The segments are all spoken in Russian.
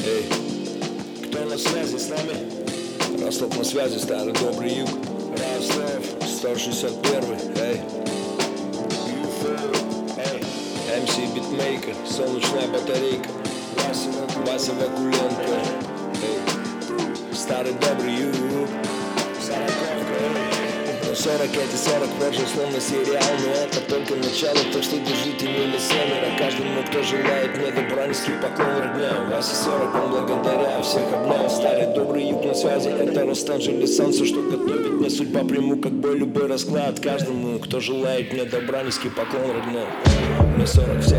Эй, кто на связи с нами? Ростов на связи, старый добрый юг. Ростов, 161, эй. Эй, МС Битмейкер, солнечная батарейка. Вася Вакуленко, эй. Старый добрый юг. Сороковка, эй. 40, эти 40 прожил словно сериал. Но это только начало, так что держите мили семеро. Каждому, кто желает мне добра, низкий поклон родня. Вася 40, он благодаря всех обнял. Старый добрый юг на связи, это Лос-Анджелес. Все, что готовит мне судьба, приму как бой любой расклад. Каждому, кто желает мне добра, низкий поклон родня. Мне 40 всех.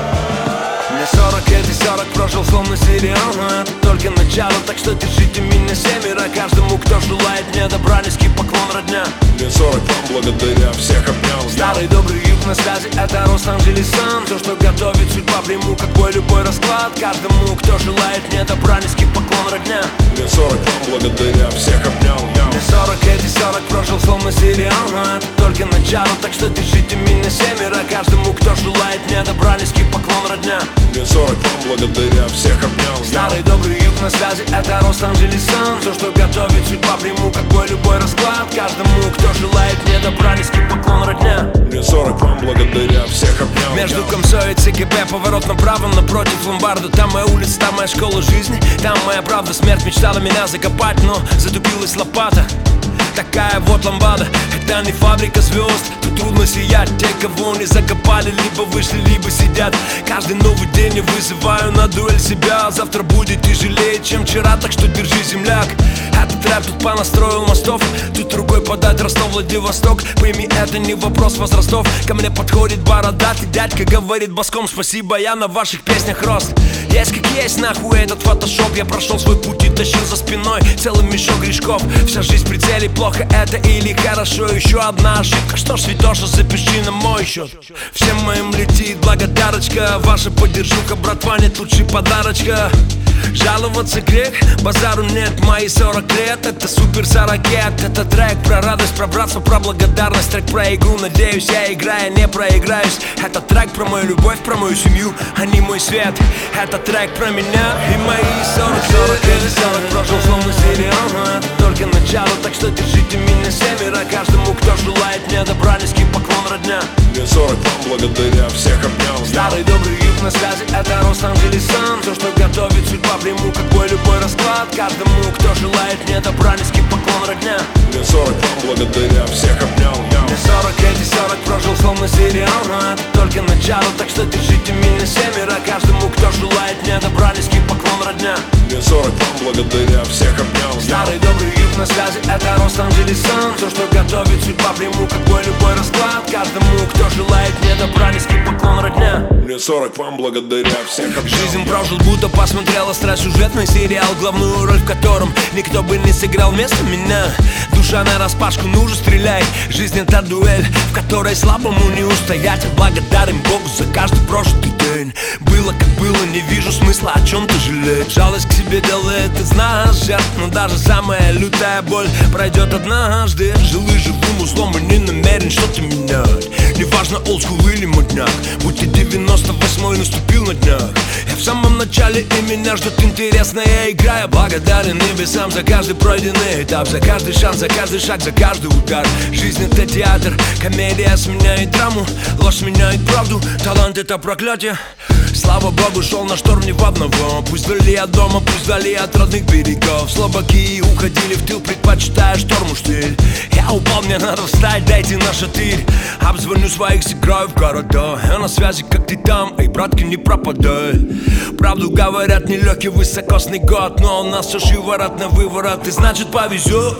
Мне 40, эти 40 прожил словно сериал. Но это только начало, так что держите меня семеро. Каждому, кто желает мне добра, низкий поклон родня. Мне 40, вам благодаря всех обнял. Старый добрый юг на связи, это Лос-Анджелес. Все, что готовит судьба, приму как бой любой расклад. Каждому, кто желает мне добра, низкий поклон родня. Мне 40, вам благодаря всех обнял. Мне 40, эти 40 прожил словно сериал. Но это только начало, так что держите меня семеро. Каждому, кто желает мне добра, низкий поклон родня. Мне 40, вам благодаря всех обнял. Старый добрый юг на связи, это Лос-Анджелес. Все, что готовит судьба, приму как бой любой расклад. Каждому, кто желает мне добра, низкий поклон родня. Мне 40, вам благодаря всех обнял. Между Комсой и ЦКБ поворот направо, напротив ломбарда. Там моя улица, там моя школа жизни. Там моя правда, смерть мечтала меня закопать, но затупилась лопата. Такая вот ламбада, это не фабрика звезд. Тут трудно сиять, те, кого не закопали, либо вышли, либо сидят. Каждый новый день я вызываю на дуэль себя. Завтра будет тяжелее, чем вчера, так что держи, земляк. Этот рэп тут понастроил мостов. Тут рукой подать Ростов, Владивосток. Пойми, это не вопрос возрастов. Ко мне подходит бородатый дядька, говорит боском: спасибо, я на ваших песнях рост. Есть как есть, нахуй этот фотошоп. Я прошел свой путь и тащил за спиной целый мешок грешков. Вся жизнь в прицеле, плохо это или хорошо. Еще одна ошибка, что ж, Святоша, запиши на мой счет. Всем моим летит благодарочка. Ваша поддержуха, братва, нет лучше подарочка. Жаловаться грех, базару нет, мои 40 лет. Это супер 40, это трек про радость, про братство, про благодарность. Трек про игру, надеюсь, я играя не проиграюсь. Это трек про мою любовь, про мою семью, а не мой свет. Это трек про меня и мои 40 или 40 прожил словно сериал. Но это только начало, так что держите меня семеро. Каждому, кто желает мне добра, низкий поклон родня. Мне 40, вам благодаря всех обнял. Старый добрый юг на связи, это Лос-Анджелес. Все, что готовит судьба, приму как бой любой расклад. Каждому, кто желает мне добра, низкий поклон родня. Мне 40, вам благодаря всех обнял. Мне 40, эти 40 прожил словно сериал. Но это только начало, так что держите меня семеро. Каждому, кто желает мне добра, низкий поклон родня. Мне 40, вам благодаря всех обнял. Старый добрый юг на связи, это Лос-Анджелес. Все, что готовит судьба, приму как бой любой расклад. Каждому, кто желает мне добра, низкий поклон родня. Мне 40, вам благодаря всех обнял. Жизнь прожил, будто посмотрел остросюжетный сериал, главную роль в котором никто бы не сыграл вместо меня. Душа нараспашку, ну же стреляй. Жизнь это дуэль, в которой слабому не устоять. Благодарен Богу за каждый прожитый день. Было как было, не вижу смысла о чем-то жалеть. Жалость к себе делает из нас жертв. Но даже самая лютая боль пройдет однажды. Жил и живым узлом и не намерен что-то менять. Неважно, олдскул или модняк, будь ты 98-й, наступил на днях. Я в самом начале, и меня ждет интересная игра. Я благодарен небесам за каждый пройденный этап, за каждый шанс, за каждый шаг, за каждый удар. Жизнь это театр, комедия сменяет драму, ложь сменяет правду, талант это проклятие. Слава Богу, шел на шторм не в одного. Пусть вдали от дома, пусть вдали от родных берегов. Слабаки уходили в тыл, предпочитая шторму штиль. Я упал, мне надо встать, дайте на шатырь. Обзвоню своих, сыграю в города. Я на связи, как ты там, эй, братки, не пропадай. Правду говорят, нелегкий высокосный год, но у нас все шиворот на выворот, и значит повезет.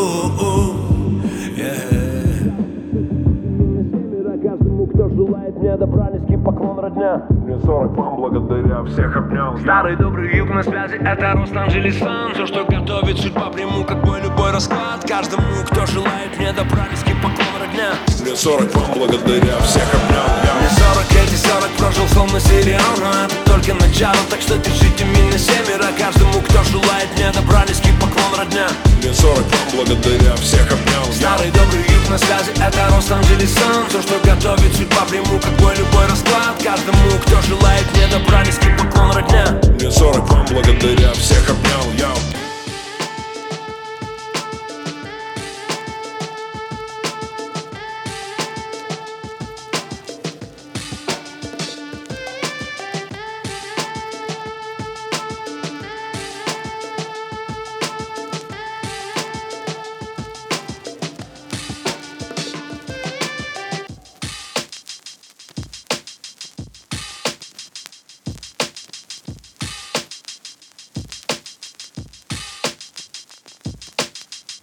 Каждому, кто желает мне добра, низкий поклон родня. Мне 40, вам благодаря всех обнял. Старый добрый юг на связи, это Лос-Анджелес. Все, что готовит судьба, приму как бой любой расклад. Каждому, кто желает мне добра, низкий поклон родня. Мне 40, вам благодаря всех обнял. Мне 40, эти 40 прожил словно сериал. Но это только начало, так что держите меня семеро. Каждому, кто желает мне добра, низкий поклон родня. Мне 40, вам благодаря всех обнял. Старый добрый юг на связи, это Лос-Анджелес. Все, что готовит судьба, приму как бой любой расклад. Каждому, кто желает мне добра, низкий поклон родня. Мне 40, вам благодаря благодаря всех обнял.